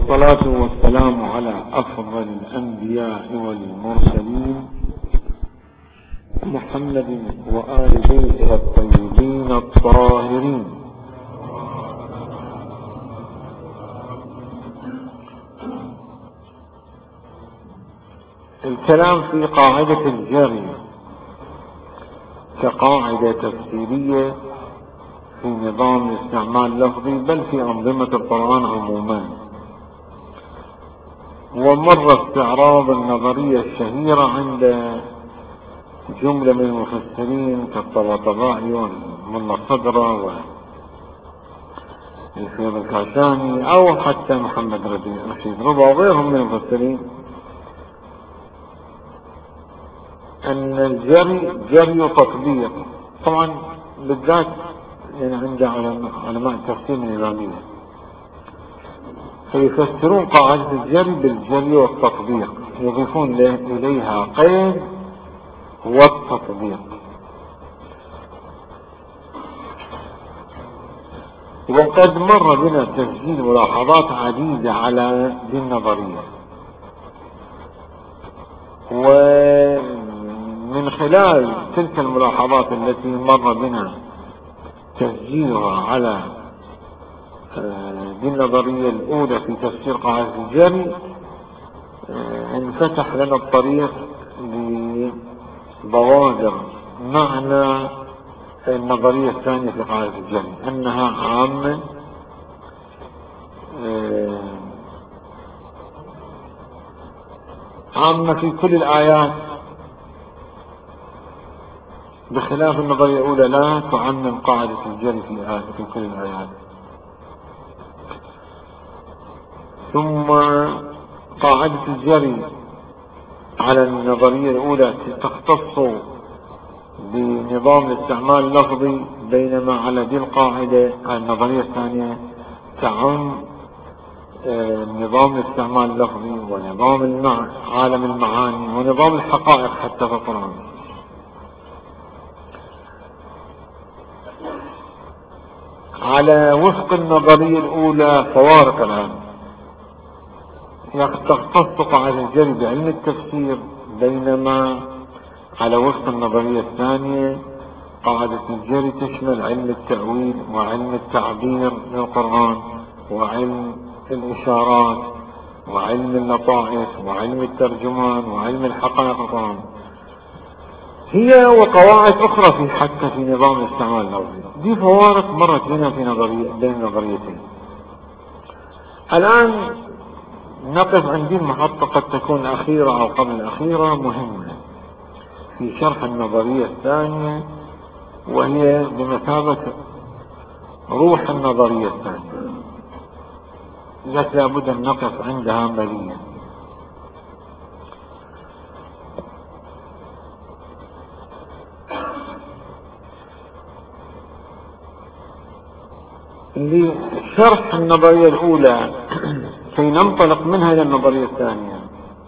والصلاة والسلام على أفضل الأنبياء والمرسلين محمد وآل بيته الطيبين الطاهرين. الكلام في قاعدة الجري كقاعدة تفسيرية في نظام الاستعمال اللفظي بل في أنظمة القرآن عموما، ومر استعراض النظرية الشهيرة عند جملة من المفسرين كالطباطبائي والملا صدرة والفيض الكاشاني أو حتى محمد رشيد رضا وغيرهم من المفسرين أن الجري جري تطبيق. طبعا بالذات يعني عند علماء التفسير من الإمامية فيفسرون قاعدة الجري بالجري والتطبيق، يضيفون إليها قيد والتطبيق. وقد مر بنا تسجيل ملاحظات عديدة على دي النظرية، ومن خلال تلك الملاحظات التي مر بنا تسجيلها على دي النظرية الأولى في تفسير قاعدة الجري انفتح لنا الطريق لبوادر معنى النظرية الثانية في قاعدة الجري، أنها عامة في كل الآيات، بخلاف النظرية الأولى لا تعمم قاعدة الجري في كل الآيات. ثم قاعدة الجري على النظرية الأولى تختص بنظام الاستعمال اللفظي، بينما على دي القاعدة على النظرية الثانية تعم نظام الاستعمال اللفظي ونظام عالم المعاني ونظام الحقائق حتى في القرآن. على وفق النظرية الأولى فوارق الآن تختص قاعدة الجري بعلم التفسير، بينما على وفق النظرية الثانية قاعدة الجري تشمل علم التأويل وعلم التعبير للقرآن وعلم الإشارات وعلم اللطائف وعلم الترجمان وعلم الحقائق القرآن، هي وقواعد أخرى حتى في نظام الاستعمال اللفظي. دي فوارق مرت بنا في بين النظريتين. الآن نقف عند المحطة قد تكون أخيرة أو قبل الأخيرة مهمة في شرح النظرية الثانية، وهي بمثابة روح النظرية الثانية التي لابد أن نقف عندها مليا. لشرح النظرية الأولى كي ننطلق منها إلى النظرية الثانية.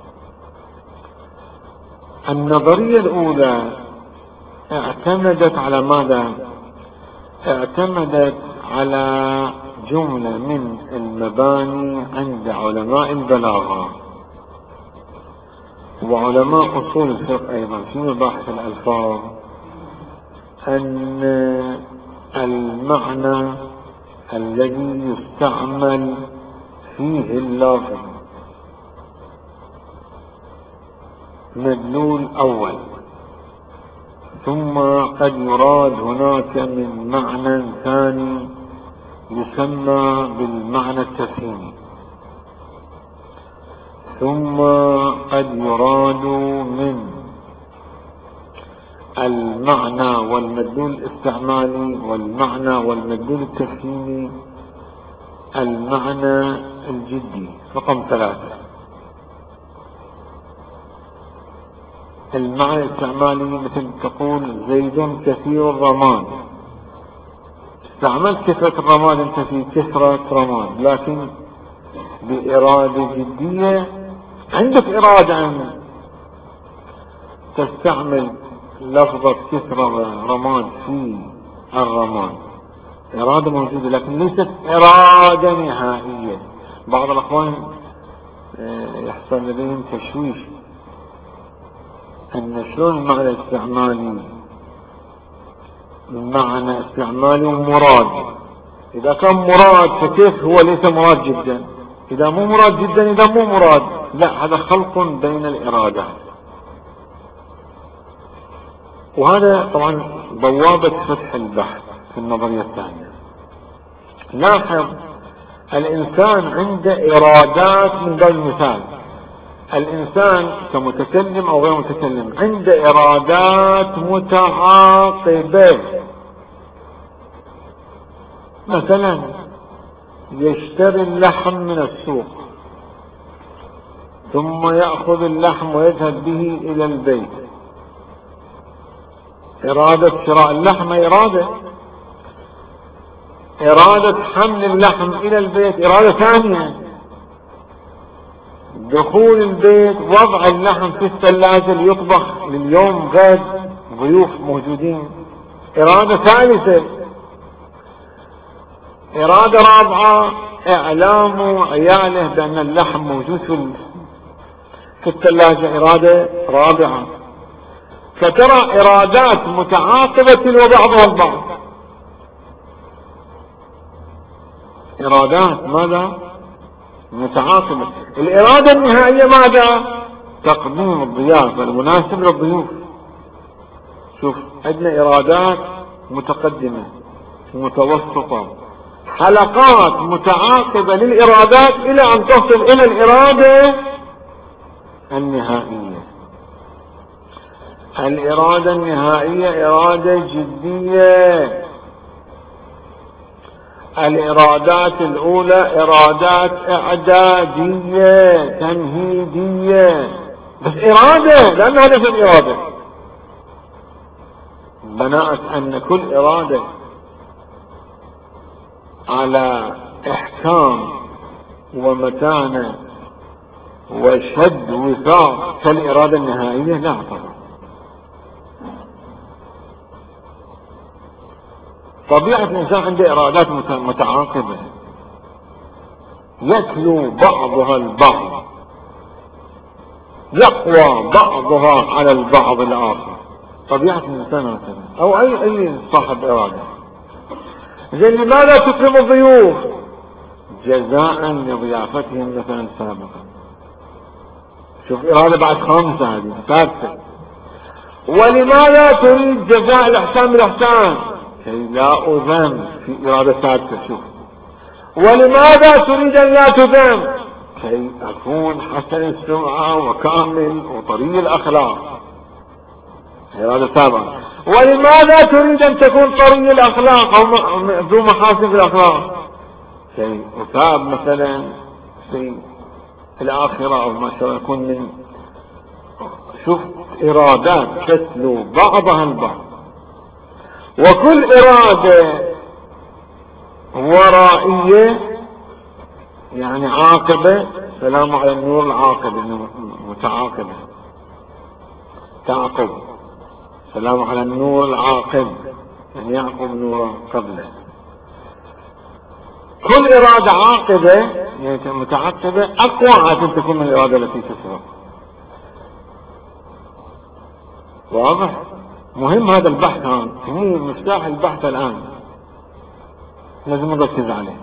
النظرية الأولى اعتمدت على ماذا؟ اعتمدت على جملة من المباني عند علماء البلاغة وعلماء أصول الفقه أيضا في مباحث الألفاظ، أن المعنى الذي يستعمل فيه اللفظ مدلول أول، ثم قد يراد هناك من معنى ثاني يسمى بالمعنى التفهيمي، ثم قد يراد من المعنى والمدلول الاستعمالي والمعنى والمدلول التفهيمي المعنى الجدي. رقم 3 المعنى الاستعمالي مثل تقول زيد كثير الرماد، استعملت كثرة الرماد انت في كثرة رماد، لكن بإرادة جدية عندك إرادة أن تستعمل لفظة كثرة رماد في الرماد، إرادة موجودة لكن ليست إرادة نهائية، بعض الأخوان يحصل لديهم تشويش أن شلون المعنى الاستعمالي، المعنى استعمالي ومراد، إذا كان مراد فكيف هو ليس مراد جدا، إذا مو مراد جدا إذا مو مراد، لا، هذا خلط بين الإرادات. وهذا طبعا بوابة فتح البحث في النظرية الثانية. لاحظ الإنسان عنده إرادات. من باب المثال الإنسان كمتكلم أو غير متكلم عنده إرادات متعاقبة. مثلا يشتري اللحم من السوق ثم يأخذ اللحم ويذهب به إلى البيت. إرادة شراء اللحم إرادة حمل اللحم إلى البيت إرادة ثانية. دخول البيت، وضع اللحم في الثلاجة ليطبخ لليوم غد ضيوف موجودين، إرادة ثالثة. إرادة رابعة إعلام عياله بأن اللحم موجود في الثلاجة، إرادة رابعة. فترى إرادات متعاقبة وبعضها البعض. إرادات ماذا؟ متعاقبة. الإرادة النهائية ماذا؟ تقديم الضيافة المناسب للضيوف. شوف، عندنا إرادات متقدمة متوسطة، حلقات متعاقبة للإرادات إلى أن تصل إلى الإرادة النهائية. الإرادة النهائية إرادة جدية. الإرادات الأولى إرادات إعدادية تمهيدية، بس إرادة، لأن هذا في الإرادة بناءت أن كل إرادة على إحكام ومتانة وشد وثاق كالإرادة النهائية لا طبعا. طبيعة الإنسان عنده إرادات متعاقبة يتلو بعضها البعض، يقوى بعضها على البعض الآخر. طبيعة الإنسان هكذا، أو أي صاحب إرادة. زين، لماذا تكرم الضيوف؟ جزاء لضيافتهم مثلا سابقا. شوف، إرادة بعد خامسة، هذه سادسة. ولماذا تريد جزاء الإحسان بالإحسان؟ كي لا أذم، في إرادة سادسة. شوف، ولماذا تريد أن لا تذم؟ كي أكون حسن السمعة وكامل وطري الأخلاق، إرادة سابقة. ولماذا تريد أن تكون طري الأخلاق أو ذو محاسن في الأخلاق؟ كي أثاب مثلا في الآخرة، أو ما شاء الله يكون من. شوف، إرادات تتلو بعضها البعض، وكل إرادة ورائية يعني عاقبة. سلام على النور العاقبة متعاقبة، تعقب. سلام على النور العاقب يعني يعقب نورا قبله. كل إرادة عاقبة يعني متعقبة أقوى عشان تكون من الإرادة التي تسبق. واضح؟ مهم هذا البحث، هو مفتاح البحث الآن، لازم نركز عليه.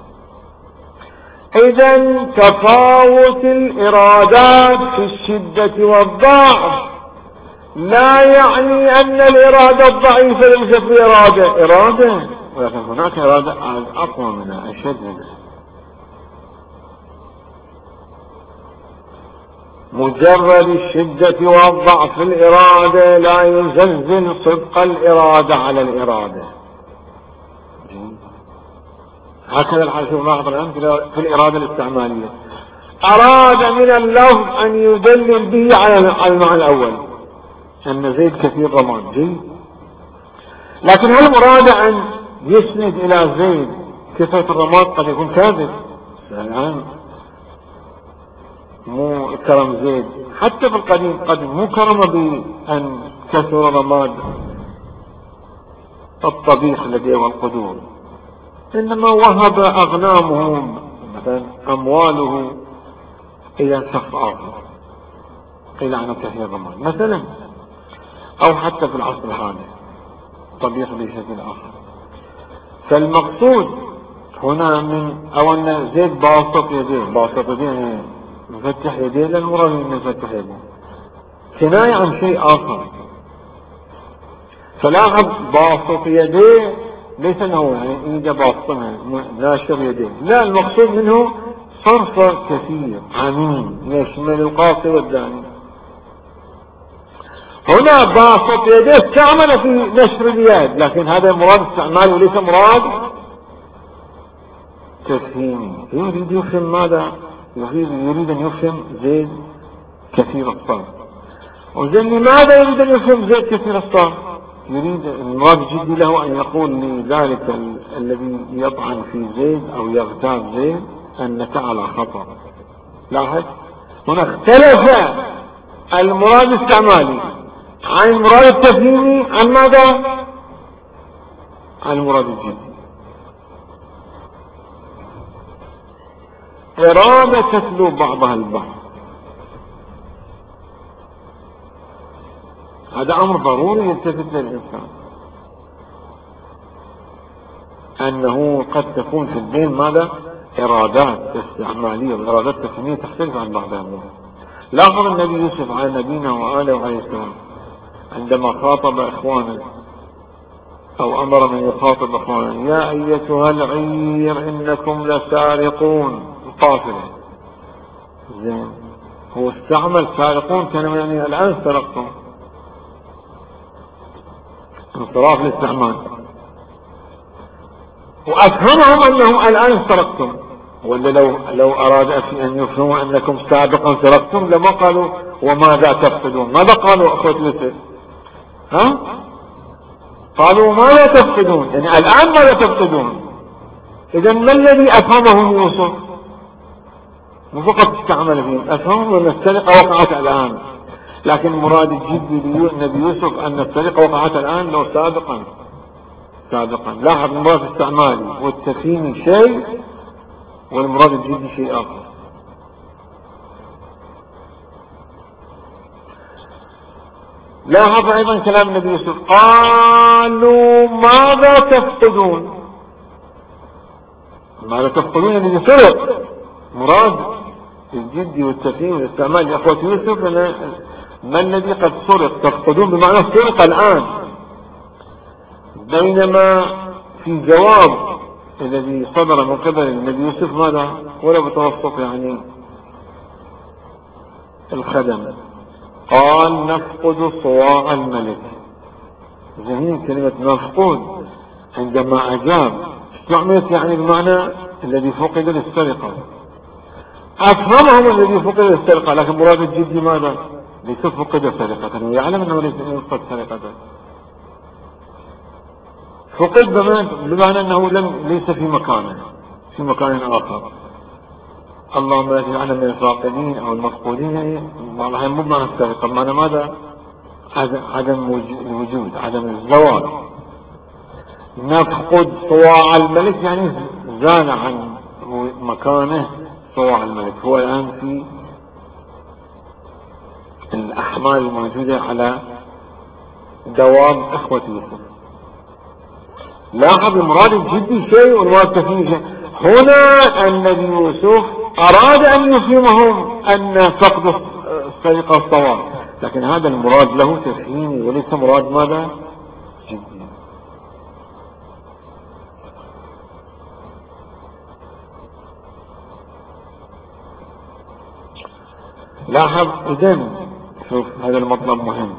إذن تفاوت الإرادات في الشدة والضعف لا يعني أن الإرادة الضعيفة ليست بإرادة، ولكن هناك إرادة أقوى منها، أشد منها. مجرد الشدة والضعف في الإرادة لا يزلزل صدق الإرادة على الإرادة. هكذا الحال. شوف، لاحظ الآن في الإرادة الاستعمالية أراد من اللفظ أن يدلل به على المعنى الأول، أن زيد كثير رماد، جيد. لكن هل مراد أن يسند إلى زيد كثرة الرماد؟ قد يكون كاذب. الآن مو كرم زيد، حتى في القديم قد مو كرم بأن كثر رماد الطبيخ لديه والقدور، إنما وهب أغنامه مثلا أمواله إلى شخص آخر، قيل عنه كثير ضمان مثلا، أو حتى في العصر الحالي طبيعي بشكل آخر. فالمقصود هنا من أو أن زيد باسط يديه، باسط يديه يعني مفتح يديه، للمراد من مفتح يديه كناية عن شيء آخر. فلاحظ باسط يديه ليس أنه يعني إيده باسطها ناشر يديه، لا، المقصود منه صرف كثير عميم يشمل القاصي والداني. هنا باسط يديه استعمل في نشر اليد، لكن هذا مراد استعمال وليس مراد تفهيمي. يريد يفهم ماذا؟ يريد أن يفهم زيد كثير الصرف. وزين لماذا يريد أن يفهم زيد كثير الصرف؟ يريد المراد الجدي له أن يقول لذلك الذي يطعن في زيد أو يغتاب زيد أنك على خطر. لاحظ هنا اختلف المراد الاستعمالي عن المراد التفهيمي عن ماذا؟ عن المراد الجدي. إرادة تتلو بعضها البعض، هذا أمر ضروري يلتفت للإنسان، أنه قد تكون في الدين ماذا؟ إرادات استعمالية وإرادات تفهيمية تختلف عن بعضها البعض. لاحظ النبي يوسف على نبينا وآله عليه السلام عندما خاطب إخوانه أو أمر من يخاطب إخوانه: يا أيتها العير إنكم لسارقون. القافلة زين، هو استعمل سارقون كان يعني الآن سرقتم، انصراف الاستعمال، وأفهمهم أنهم الآن سرقتم. ولا لو أراد أن يفهموا أنكم سابقا سرقتم لما قالوا وماذا تفقدون. ماذا قالوا أخوة يوسف؟ قالوا ماذا تفقدون، يعني الآن ماذا تفقدون. إذا ما الذي أفهمهم يوسف؟ مو فقط استعمل فيهم، أفهمهم أن السرقة وقعت الآن، لكن مراد الجدي للنبي يوسف أن السرقة وقعت الآن لو سابقا. لاحظ المراد الاستعمالي والتفهيمي شيء والمراد الجدي شيء آخر. لاحظ أيضا كلام النبي يوسف: قالوا ماذا تفقدون. ماذا تفقدون يعني سرق. مراد الجدي والتفهيم والاستعمال يا أخوة يوسف ما الذي قد سرق. تفقدون بمعنى سرق الآن، بينما في جواب الذي صدر من قبل النبي يوسف ماذا؟ ولا بتوسط يعني الخدم، قال نفقد صواع الملك. زين كلمة مفقود عندما أجاب استعملت يعني بمعنى الذي فقد للسرقة. أفهمهم الذي فقد للسرقة، لكن مراد الجدي ماذا؟ ليس فقد سرقة، ويعلم أنه ليس فقد سرقة، فقد بمعنى أنه ليس في مكانه، في مكان آخر. اللهم لا تجعلنا من الفاقدين أو المفقودين، والله مو بمعنى السرقة، بمعنى ماذا؟ عدم الوجود، عدم الزوال. نفقد صواع الملك يعني زال عن مكانه صواع الملك، هو الآن في الأحمال الموجودة على دوام إخوة يوسف. لاحظ المراد الجدي شيء والمراد التفهيمي شيء. هنا النبي يوسف أراد أن يفهمهم أن فقد السرقة الصواب، لكن هذا المراد له تفهيمي وليس مراد ماذا؟ جدي. لاحظ إذن شوف هذا المطلب مهم،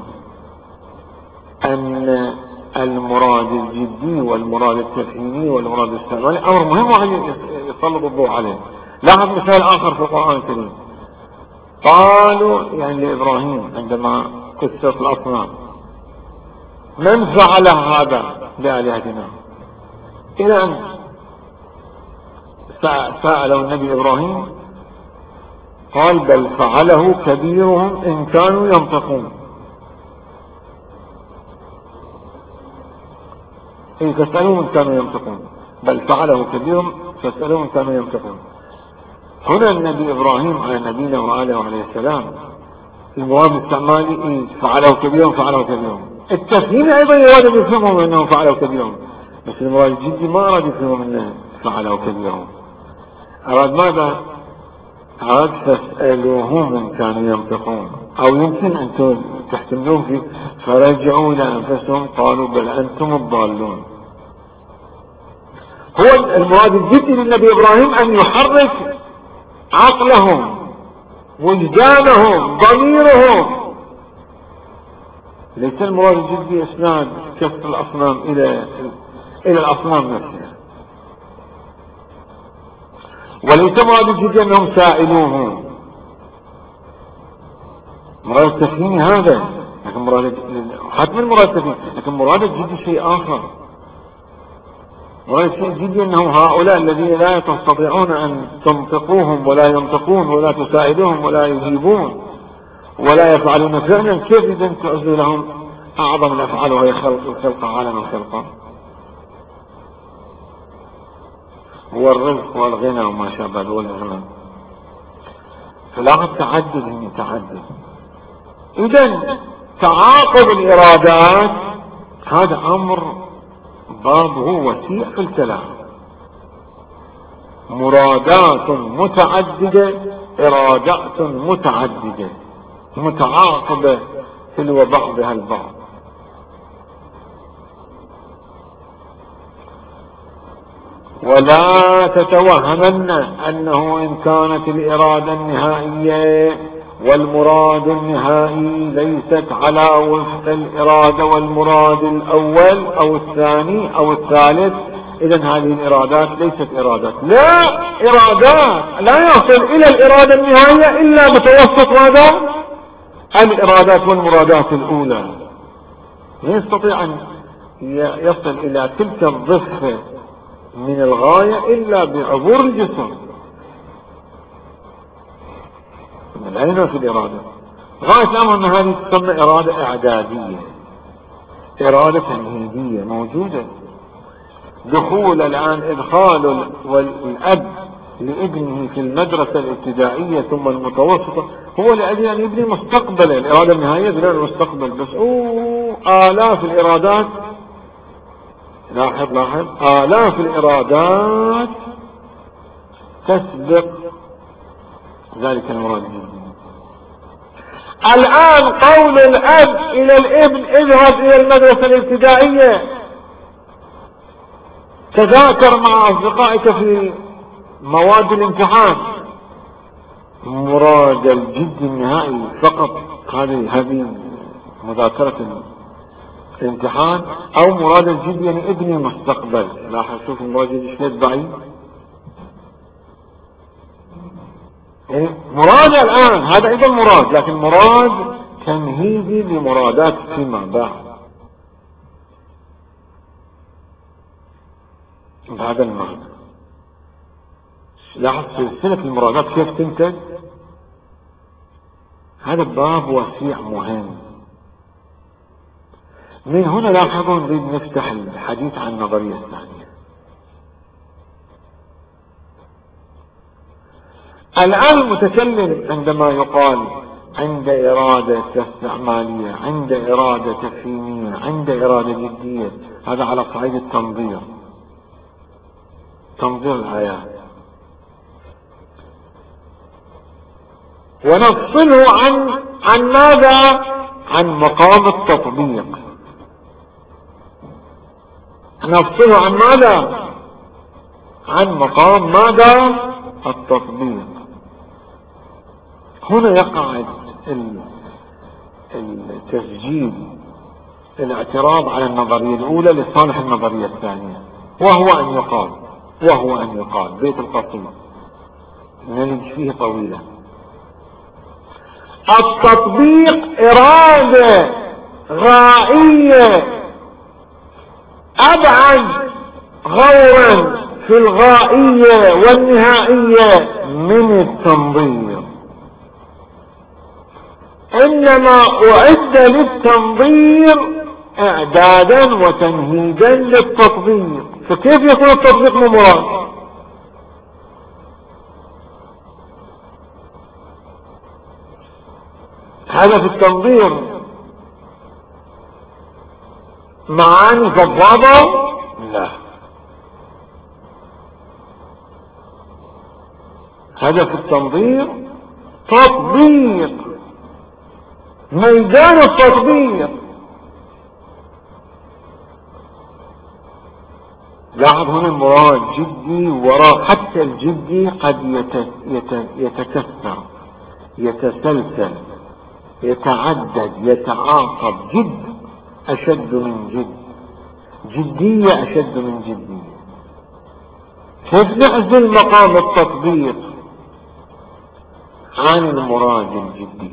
أن المراد الجدي والمراد التفهيمي والمراد الاستعمالي أمر مهم وعليه يسلط الضوء عليه. لاحظ مثال آخر في القرآن الكريم، قالوا يعني لإبراهيم عندما قصة الأصنام: من فعل هذا بآلهتنا؟ إلى أن سألوا النبي إبراهيم قال: بل فعله كبيرهم إن كانوا ينطقون. فاسألوهم إن كانوا ينطقون، بل فعله كبيرهم فاسألوهم إن كانوا ينطقون. هنا النبي إبراهيم على نبينا وآله عليه السلام المراد الاستعمالي فعلوا كبيرهم فعلوا كبيرهم. التفهيم أيضا يراد يفهمهم أنهم فعلوا كبيرهم، بس المراد الجدي ما أراد يفهمهم أنهم فعلوا كبيرهم. أراد ماذا؟ أراد فاسألوهم إن كانوا ينطقون، أو يمكن أن تحتملون فيه فرجعوا إلى أنفسهم قالوا بل أنتم الضالون. هو المراد الجدي للنبي إبراهيم أن يحرك عقلهم وجدانهم ضميرهم، ليس المراد الجدي إسناد كسر الأصنام إلى الأصنام نفسها، وليس مراد الجدي أنهم سائلوه. مراد التفهيم هذا، لكن مراد حتما مراد التفهيم، لكن مراد الجدي شيء آخر. مراد الشيء الجدي أنه هؤلاء الذين لا تستطيعون أن تنطقوهم ولا ينطقون ولا تساعدوهم ولا يجيبون ولا يفعلون فعلا، كيف إذا تعزوا لهم أعظم الأفعال وهي خلق عالم الخلق والرزق والغنى وما شابه والإغنى. فلاحظ تعدد. إذن تعاقب الإرادات هذا أمر بابه وسيع في الكلام. مرادات متعددة، إرادات متعددة متعاقبة تلو بعضها البعض. ولا تتوهمن أنه إن كانت الإرادة النهائية والمراد النهائي ليست على وفق الإرادة والمراد الأول أو الثاني أو الثالث، إذن هذه الإرادات ليست إرادات. لا، إرادات لا يصل إلى الإرادة النهائية إلا متوسط ماذا؟ الإرادات والمرادات الأولى. لا يستطيع أن يصل إلى تلك الضفة من الغاية إلا بعبور الجسم. العين في الإرادة غاية الأمر أن هذه تسمى إرادة إعدادية، إرادة تمهيدية موجودة. دخول الآن إدخال الأب لابنه في المدرسة الابتدائية ثم المتوسطة هو لأجل أن يبني مستقبله. الإرادة النهائية بناء المستقبل، بس آلاف الإرادات، لاحظ آلاف الإرادات تسبق ذلك المراد. الآن قول الأب إلى الابن اذهب إلى المدرسة الابتدائية، تذاكر مع أصدقائك في مواد الامتحان، مراد الجد النهائي فقط هذه مذاكرة الامتحان، أو مراد الجد يعني ابني مستقبل. لاحظ شوف المراد الجد شوية بعيد. يعني مراد الآن هذا أيضا مراد، لكن مراد تمهيدي لمرادات فيما بعد. بهذا المعنى لاحظ سلسلة المرادات كيف تنتج. هذا باب وسيع مهم. من هنا لاحظوا نريد نفتح الحديث عن النظرية الثانية. الآن المتكلم عندما يقال عند إرادة استعمالية، عند إرادة تفهيمية، عند إرادة جدية، هذا على صعيد التنظير، تنظير الآيات. ونفصله عن ماذا؟ عن مقام التطبيق. نفصله عن ماذا؟ عن مقام ماذا؟ التطبيق. هنا يقع التسجيل، الاعتراض على النظرية الأولى لصالح النظرية الثانية، وهو أن يقال بيت القصيد نلج فيه طويلة. التطبيق إرادة غائية أبعد غورا في الغائية والنهائية من التنظير، إنما أعد للتنظير إعدادا وتمهيدا للتطبيق. فكيف يكون التطبيق مراد؟ هذا في التنظير معاني فضابة؟ لا، هذا في التنظير تطبيق، ميدان التطبيق. لاحظ هنا المراد جدي، وراء حتى الجدي قد يتكثر، يتسلسل، يتعدد، يتعاقب. جد أشد من جد، جدية أشد من جدية. كيف نعزل مقام التطبيق عن المراد الجدي،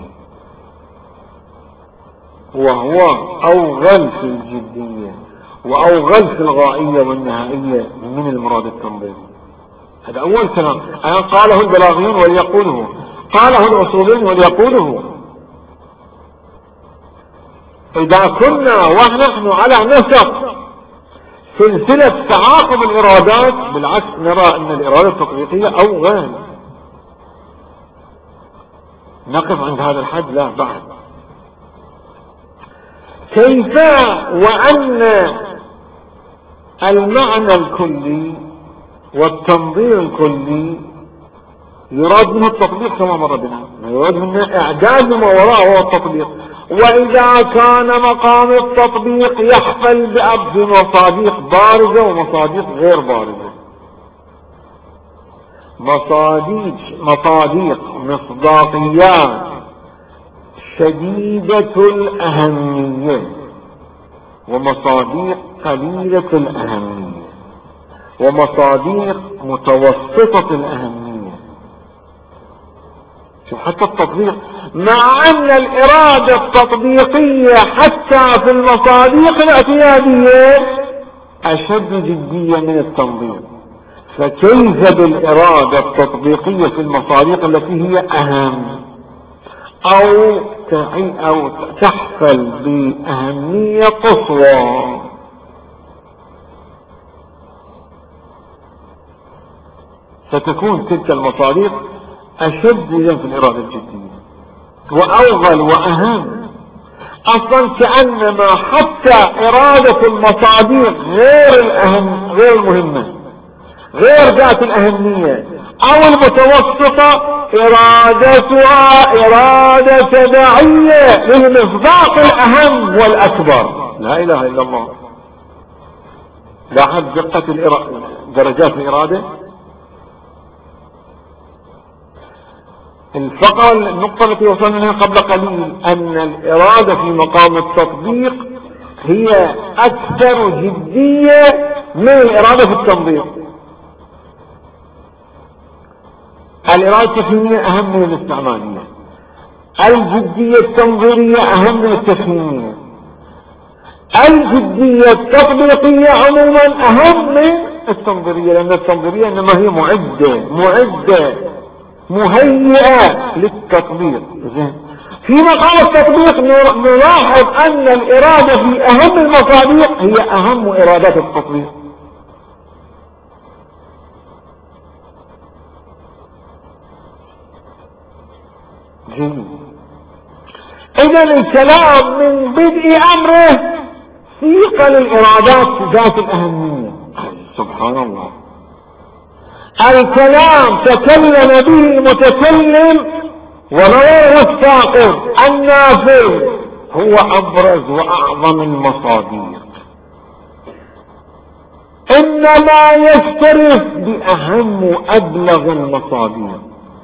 وهو أوغل في الجدية وأوغل في الغائية والنهائية من المراد التنظيري. هذا أول كلام قاله البلاغيون وليقوله، قاله الأصوليون وليقوله. إذا كنا ونحن على نسق سلسلة تعاقب الإرادات، بالعكس نرى أن الإرادة التطبيقية أوغل. نقف عند هذا الحد؟ لا، بعد. كيف وأن المعنى الكلي والتنظير الكلي يراد منه التطبيق كما مر بنا، يراد منه إعداد ما وراءه هو التطبيق. وإذا كان مقام التطبيق يحفل بأبد مصاديق بارزة ومصاديق غير بارزة، مصاديق مصداقيات شديدة الأهمية، ومصاديق قليلة الأهمية، ومصاديق متوسطة الأهمية. شوف حتى التطبيق، مع أن الإرادة التطبيقية حتى في المصاديق الاعتيادية أشد جدية من التنظير، فكيف بالإرادة التطبيقية في المصاديق التي هي أهم أو تحفل بأهمية قصوى؟ ستكون تلك المصاديق أشد في الإرادة الجدية وأوغل وأهم. أصلا كأنما حتى إرادة المصاديق غير المهمة، غير ذات الأهمية أو المتوسطة، إرادتها إرادة تبعية للمصداق الأهم والأكبر. لا إله إلا الله. لاحظ دقة درجات الإرادة. النقطة التي وصلنا لها قبل قليل أن الإرادة في مقام التطبيق هي أكثر جدية من الإرادة في التنظير. الإرادة التفهيمية أهم من الاستعمالية، الجدية التنظيرية أهم من التفهيمية، الجدية التطبيقية عموما أهم من التنظيرية، لأن التنظيرية إنما هي معدة مهيئة للتطبيق. في مقام التطبيق نلاحظ أن الإرادة في أهم المصاديق هي أهم إرادات التطبيق. جميل. إذن الكلام من بدء أمره سيق للإرادات ذات الأهمية. سبحان الله. الكلام تكلم به المتكلم وغير الساقط النافذ هو أبرز وأعظم المصاديق، إنما يشترك بأهم وأبلغ المصاديق.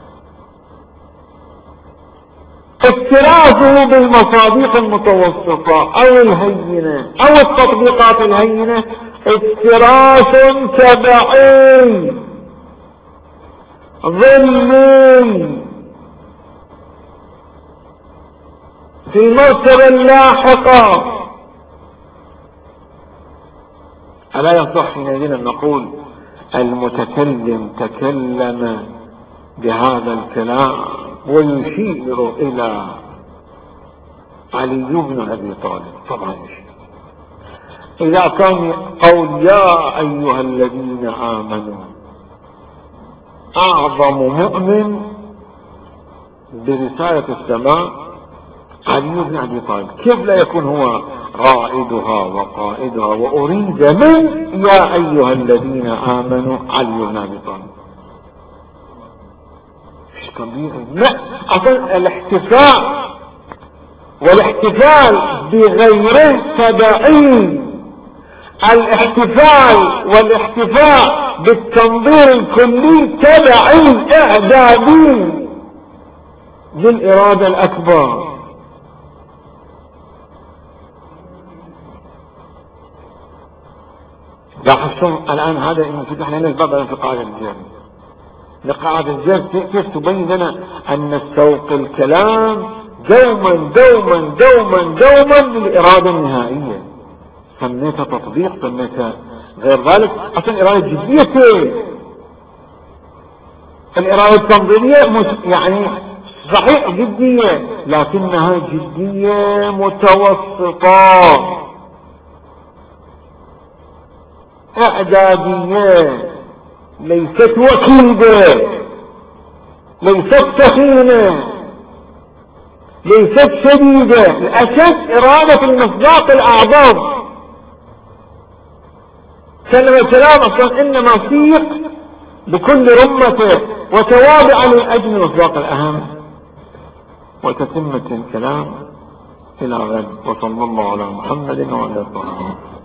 اكترافه بالمصاديق المتوسطة أو الهينة أو التطبيقات الهينة اكتراف تبعي ظلمي في المرتبة اللاحقة. ألا يصح حينئذ أن نقول المتكلم تكلم بهذا الكلام ويشير إلى علي بن أبي طالب؟ طبعا إذا كان قول يا أيها الذين آمنوا أعظم مؤمن برسالة السماء علي بن أبي طالب، كيف لا يكون هو رائدها وقائدها وأريد من يا أيها الذين آمنوا علي بن أبي طالب؟ مش طبيعي. لا، أصلا الاحتفاء والاحتفال بغيره تبعي، الاحتفال والاحتفاء بالتنظير الكلي تبعي اعدادي للإرادة الأكبر. لاحظتم الآن هذا انفتح لنا الباب في قاعدة الجر. لقاعدة الجر كيف تبين لنا أن سوق الكلام دوما دوما دوما دوما للإرادة النهائية. سميتها تطبيق، سميتها غير ذلك، أصلا إرادة جدية. الإرادة التنظيرية يعني صحيح جدية، لكنها جدية متوسطة إعدادية، ليست وكيدة، ليست سخينة، ليست شديدة. الأساس إرادة المصداق الأعظم. كلمة الكلام أصلا إنما سيق بكل رمته وتوابع للأجل المصداق الأهم. وتتمة الكلام إلى غد، وصلى الله على محمد وعلى آله.